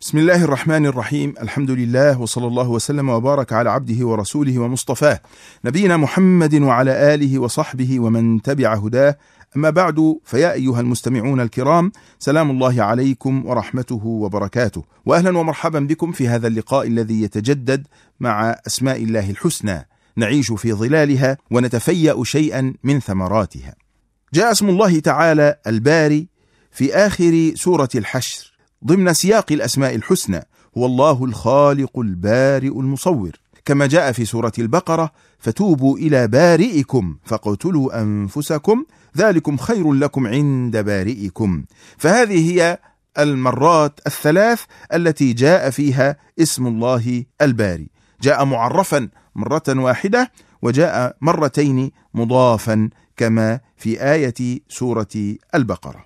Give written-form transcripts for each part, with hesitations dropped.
بسم الله الرحمن الرحيم. الحمد لله وصلى الله وسلم وبارك على عبده ورسوله ومصطفاه نبينا محمد وعلى آله وصحبه ومن تبع هداه. أما بعد، فيا أيها المستمعون الكرام، سلام الله عليكم ورحمته وبركاته، وأهلا ومرحبا بكم في هذا اللقاء الذي يتجدد مع أسماء الله الحسنى، نعيش في ظلالها ونتفيأ شيئا من ثمراتها. جاء اسم الله تعالى الباري في آخر سورة الحشر ضمن سياق الأسماء الحسنى، هو الله الخالق البارئ المصور، كما جاء في سورة البقرة: فتوبوا إلى بارئكم فاقتلوا أنفسكم ذلكم خير لكم عند بارئكم. فهذه هي المرات الثلاث التي جاء فيها اسم الله الباري، جاء معرفا مرة واحدة وجاء مرتين مضافا كما في آية سورة البقرة.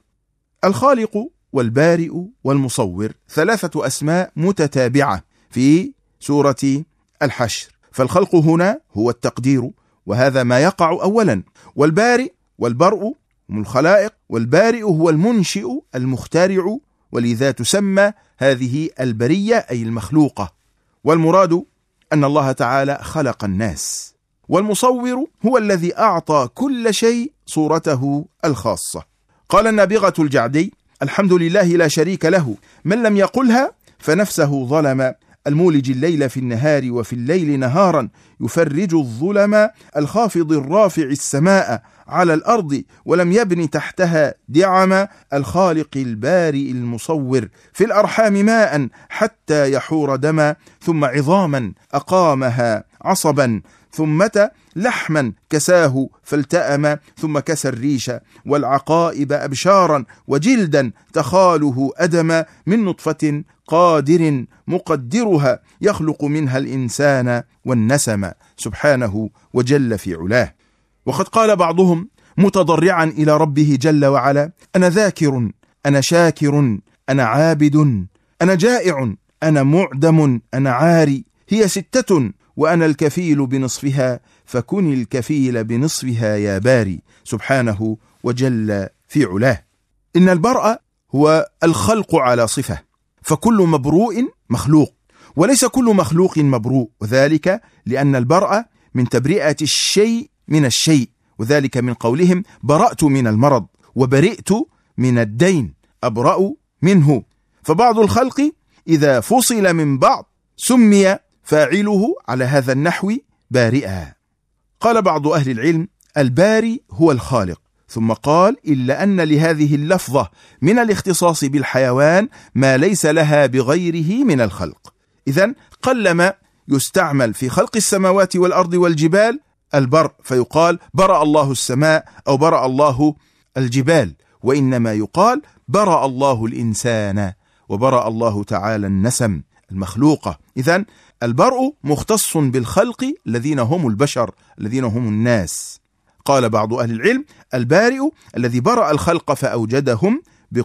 الخالق والبارئ والمصور ثلاثة أسماء متتابعة في سورة الحشر، فالخلق هنا هو التقدير، وهذا ما يقع أولا، والبارئ والبرء هم الخلائق، والبارئ هو المنشئ المخترع، ولذا تسمى هذه البرية أي المخلوقة، والمراد أن الله تعالى خلق الناس. والمصور هو الذي أعطى كل شيء صورته الخاصة. قال النابغة الجعدي: الحمد لله لا شريك له، من لم يقلها فنفسه ظلم، المولج الليل في النهار وفي الليل نهارا، يفرج الظلم، الخافض الرافع السماء على الأرض ولم يبن تحتها دعما، الخالق البارئ المصور، في الأرحام ماء حتى يحور دما، ثم عظاما أقامها عصبا، ثمة لحما كساه فالتأم، ثم كسى الريش والعقائب أبشارا، وجلدا تخاله أدما، من نطفة قادر مقدرها، يخلق منها الإنسان والنسم، سبحانه وجل في علاه. وقد قال بعضهم متضرعا إلى ربه جل وعلا: أنا ذاكر، أنا شاكر، أنا عابد، أنا جائع، أنا معدم، أنا عاري، هي 6 وأنا الكفيل بنصفها، فكن الكفيل بنصفها يا باري، سبحانه وجل في علاه. إن البرء هو الخلق على صفة، فكل مبروء مخلوق، وليس كل مخلوق مبروء، وذلك لأن البرء من تبرئة الشيء من الشيء، وذلك من قولهم: برأت من المرض، وبرئت من الدين، أبرأ منه. فبعض الخلق إذا فصل من بعض سمي فاعله على هذا النحو بارئا. قال بعض أهل العلم: الباري هو الخالق، ثم قال: إلا أن لهذه اللفظة من الاختصاص بالحيوان ما ليس لها بغيره من الخلق. إذن قلما يستعمل في خلق السماوات والأرض والجبال البرء، فيقال برأ الله السماء أو برأ الله الجبال، وإنما يقال برأ الله الإنسان، وبرأ الله تعالى النسم المخلوقة. إذن البرء مختص بالخلق الذين هم البشر، الذين هم الناس. قال بعض أهل العلم: البارئ الذي برأ الخلق فأوجدهم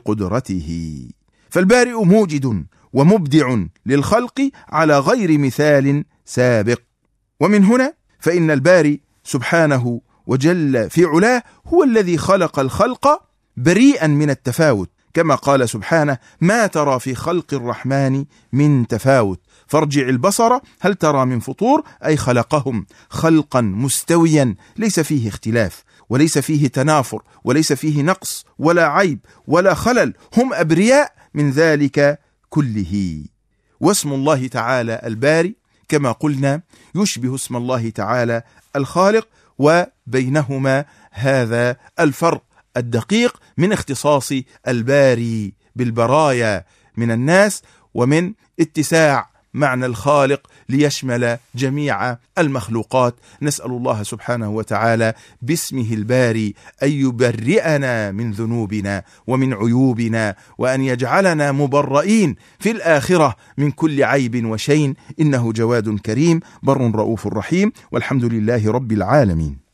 بقدرته. فالبارئ موجد ومبدع للخلق على غير مثال سابق. ومن هنا فإن الباري سبحانه وجل في علاه هو الذي خلق الخلق بريئا من التفاوت، كما قال سبحانه: ما ترى في خلق الرحمن من تفاوت، فارجع البصر هل ترى من فطور، أي خلقهم خلقا مستويا ليس فيه اختلاف، وليس فيه تنافر، وليس فيه نقص ولا عيب ولا خلل، هم أبرياء من ذلك كله. واسم الله تعالى الباري كما قلنا يشبه اسم الله تعالى الخالق، وبينهما هذا الفرق الدقيق من اختصاص الباري بالبرايا من الناس، ومن اتساع معنى الخالق ليشمل جميع المخلوقات. نسأل الله سبحانه وتعالى باسمه الباري أن يبرئنا من ذنوبنا ومن عيوبنا، وأن يجعلنا مبرئين في الآخرة من كل عيب وشين، إنه جواد كريم بر رؤوف رحيم، والحمد لله رب العالمين.